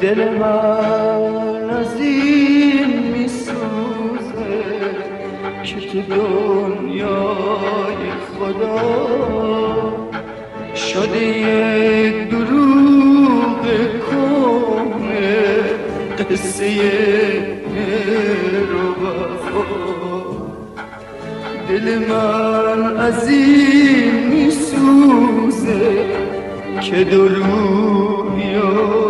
دل من از این میسوزه که تو دنیای خدا شده یک دروغ کهنه، قصه رو وفا. دل من از این میسوزه که دروغی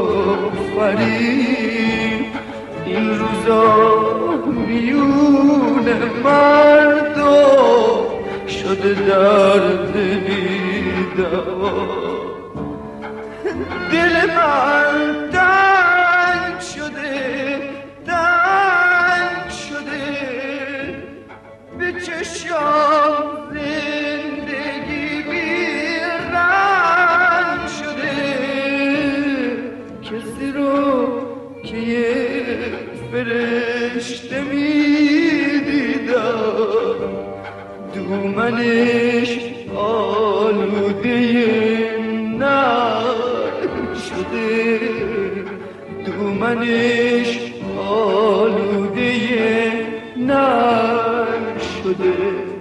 آفرید این روزا میون مردم شده درد بی‌دوا. دل من تنگ شده به چشم زندگی بی‌رنگ شده. کسی رو که یک فرشته میدیدم دومنش آلوده ننگ شده، دومنش آلوده ننگ شده.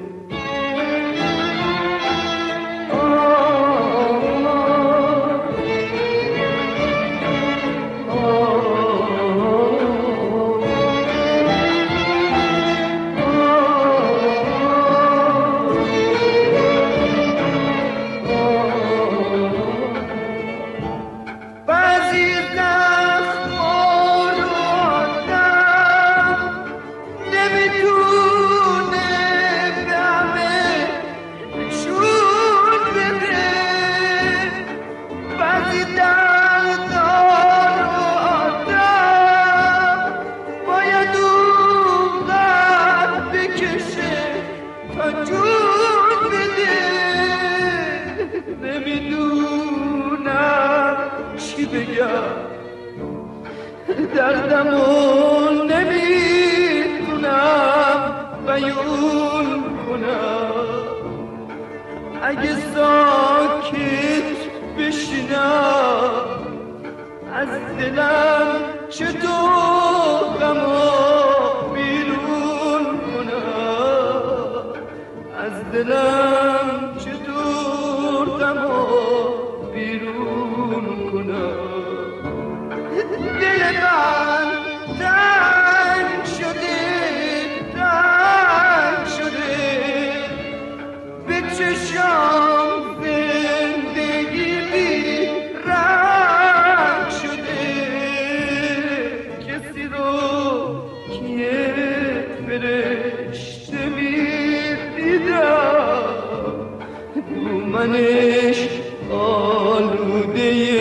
نمیدونم چی بگم، دردمو نمیتونم بیون کنم. اگه ساکت بشینم از دلم چطور غمو بیرون کنم، از دلم چطور غمو بیرون کنم. دل من تنگ شده به چشم زندگی بی‌رنگ شده. کسی رو که یک فرشته میدیدم دومنش آلوده